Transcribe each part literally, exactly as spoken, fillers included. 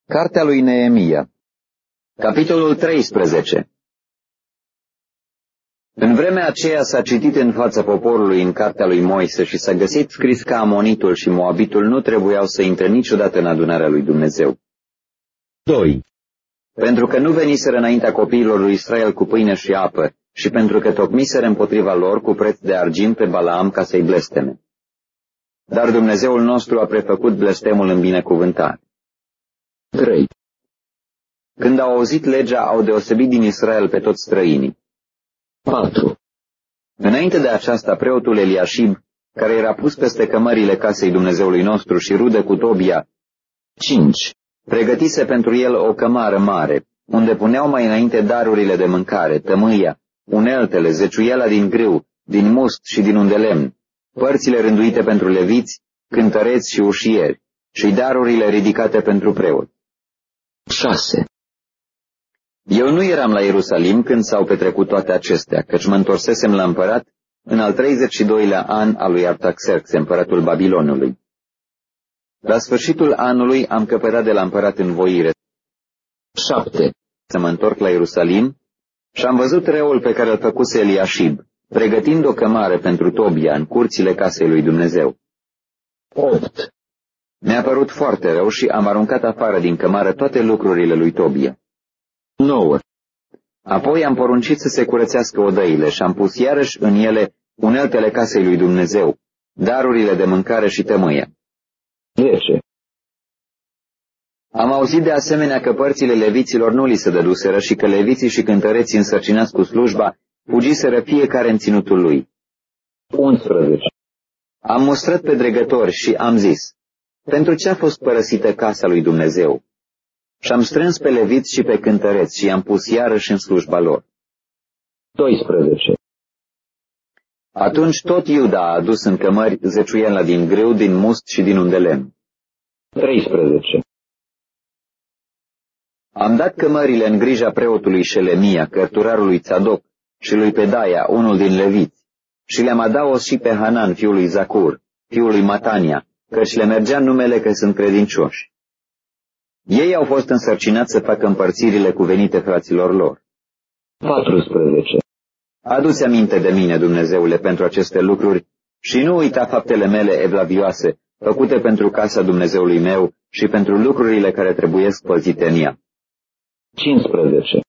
Cartea lui Neemia, capitolul treisprezece. În vremea aceea s-a citit în fața poporului în cartea lui Moise și s-a găsit scris că Amonitul și Moabitul nu trebuiau să intre niciodată în adunarea lui Dumnezeu. doi. Pentru că nu veniseră înaintea copiilor lui Israel cu pâine și apă și pentru că tocmiseră împotriva lor cu preț de argint pe Balaam ca să-i blesteme. Dar Dumnezeul nostru a prefăcut blestemul în binecuvântare. trei. Când au auzit legea, au deosebit din Israel pe toți străinii. patru. Înainte de aceasta, preotul Eliașib, care era pus peste cămările casei Dumnezeului nostru și rudă cu Tobia, cinci. Pregătise pentru el o cămară mare, unde puneau mai înainte darurile de mâncare, tămâia, uneltele, zeciuiala din grâu, din must și din undelemn, părțile rânduite pentru leviți, cântăreți și ușieri, și darurile ridicate pentru preot. șase. Eu nu eram la Ierusalim când s-au petrecut toate acestea, căci mă întorsesem la împărat în al treizeci și doilea an al lui Artaxerx, împăratul Babilonului. La sfârșitul anului am căpătat de la împărat în voire. șapte. Să mă întorc la Ierusalim și am văzut reul pe care îl făcuse Eliașib, pregătind o cămară pentru Tobia în curțile casei lui Dumnezeu. opt. Mi-a părut foarte rău și am aruncat afară din cămară toate lucrurile lui Tobia. nouă. Apoi am poruncit să se curățească odăile și am pus iarăși în ele uneltele casei lui Dumnezeu, darurile de mâncare și tămâia. zece. Am auzit de asemenea că părțile leviților nu li se dăduseră și că leviții și cântăreții însărcinați cu slujba fugiseră fiecare în ținutul lui. unsprezece. Am mustrat pe dregători și am zis, pentru ce a fost părăsită casa lui Dumnezeu? Și am strâns pe leviți și pe cântăreți și i-am pus iarăși în slujba lor. doisprezece. Atunci tot Iuda a adus în cămări zeciuiala din grâu, din must și din undelemn. treisprezece. Am dat cămările în grija preotului Șelemia, cărturarului Țadoc, și lui Pedaia, unul din leviți, și le-am adaos și pe Hanan, fiul lui Zacur, fiul lui Matania, căci le mergea numele că sunt credincioși. Ei au fost însărcinați să facă împărțirile cuvenite fraților lor. paisprezece. Adu-ți aminte de mine, Dumnezeule, pentru aceste lucruri și nu uita faptele mele evlavioase, făcute pentru casa Dumnezeului meu și pentru lucrurile care trebuiesc păzite în ea. cincisprezece.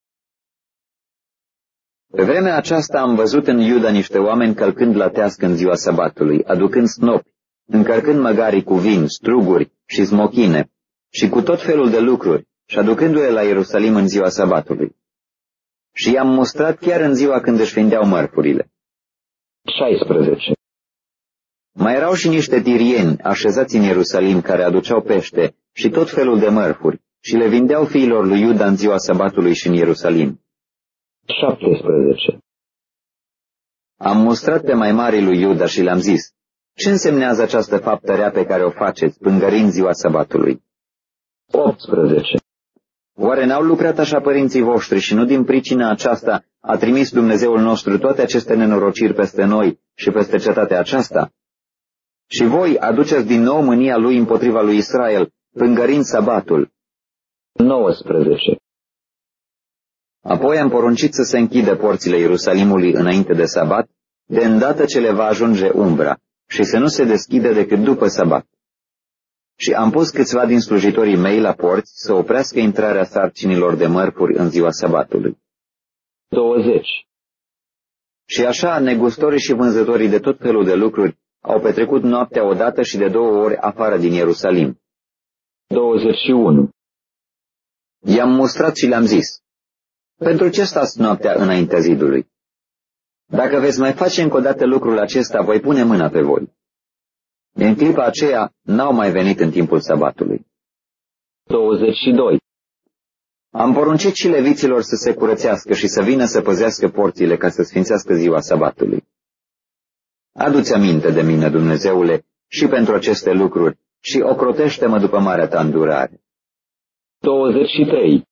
Pe vremea aceasta am văzut în Iuda niște oameni călcând la teasc în ziua sabatului, aducând snopi, încărcând măgarii cu vin, struguri și smochine, și cu tot felul de lucruri, și aducându-le la Ierusalim în ziua sabatului. Și i-am mustrat chiar în ziua când își vindeau mărfurile. șaisprezece. Mai erau și niște tirieni așezați în Ierusalim care aduceau pește și tot felul de mărfuri și le vindeau fiilor lui Iuda în ziua sabatului și în Ierusalim. șaptesprezece. Am mustrat pe mai marii lui Iuda și le-am zis, ce însemnează această faptă rea pe care o faceți, pângărind ziua sabatului? optsprezece. Oare n-au lucrat așa părinții voștri și nu din pricina aceasta a trimis Dumnezeul nostru toate aceste nenorociri peste noi și peste cetatea aceasta? Și voi aduceți din nou mânia lui împotriva lui Israel, pângărind sabatul. nouăsprezece. Apoi am poruncit să se închidă porțile Ierusalimului înainte de sabat, de îndată ce le va ajunge umbra, și să nu se deschidă decât după sabat. Și am pus câțiva din slujitorii mei la porți să oprească intrarea sarcinilor de mărfuri în ziua sabatului. douăzeci. Și așa, negustorii și vânzătorii de tot felul de lucruri au petrecut noaptea odată și de două ori afară din Ierusalim. douăzeci și unu. I-am mustrat și le-am zis, pentru ce stați noaptea înaintea zidului? Dacă veți mai face încă o dată lucrul acesta, voi pune mâna pe voi. În clipa aceea n-au mai venit în timpul sabatului. douăzeci și doi. Am poruncit și leviților să se curățească și să vină să păzească porțile ca să sfințească ziua sabatului. Adu-ți aminte de mine, Dumnezeule, și pentru aceste lucruri și ocrotește-mă după marea ta îndurare. douăzeci și trei.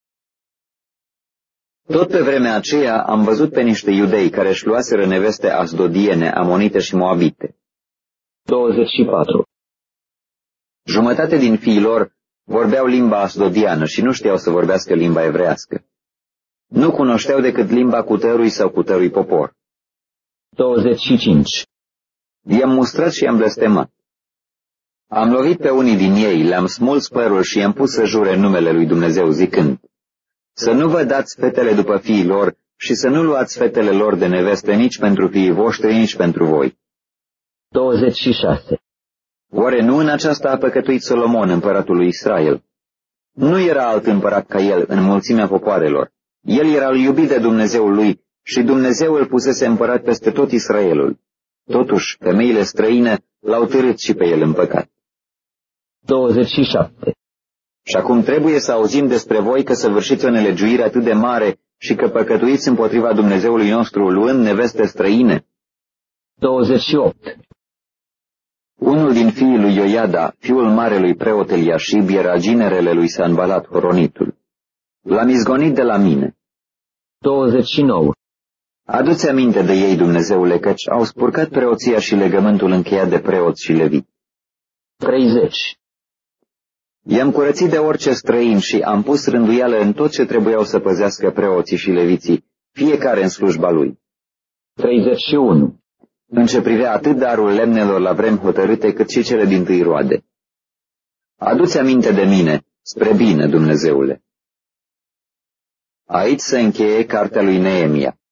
Tot pe vremea aceea am văzut pe niște iudei care își luaseră neveste asdodiene, amonite și moabite. douăzeci și patru. Jumătate din fiii lor Vorbeau limba asdodiană și nu știau să vorbească limba evrească. Nu cunoșteau decât limba cutărui sau cutărui popor. douăzeci și cinci. I-am mustrat și i-am blestemat. Am lovit pe unii din ei, le-am smuls părul și i-am pus să jure numele lui Dumnezeu, zicând: să nu vă dați fetele după fiii lor și să nu luați fetele lor de neveste nici pentru fiii voștri, nici pentru voi. douăzeci și șase. Oare nu în aceasta a păcătuit Solomon, împăratul lui Israel? Nu era alt împărat ca el în mulțimea popoarelor. El era iubit de Dumnezeul lui și Dumnezeu îl pusese împărat peste tot Israelul. Totuși, femeile străine l-au târât și pe el în păcat. douăzeci și șapte. Și acum trebuie să auzim despre voi că săvârșiți o nelegiuire atât de mare și că păcătuiți împotriva Dumnezeului nostru, luând neveste străine. douăzeci și opt. Unul din fiii lui Ioiada, fiul marelui preot Eliașib, era ginerele lui Sanbalat Horonitul. L-am izgonit de la mine. douăzeci și nouă. Adu-ți aminte de ei, Dumnezeule, căci au spurcat preoția și legământul încheiat de preoți și levit. treizeci. I-am curățit de orice străin și am pus rânduială în tot ce trebuiau să păzească preoții și leviții, fiecare în slujba lui. treizeci și unu. În ce privea atât darul lemnelor la vremi hotărâte, cât și cele dintâi roade. Adu-ți aminte de mine, spre bine, Dumnezeule. Aici se încheie cartea lui Neemia.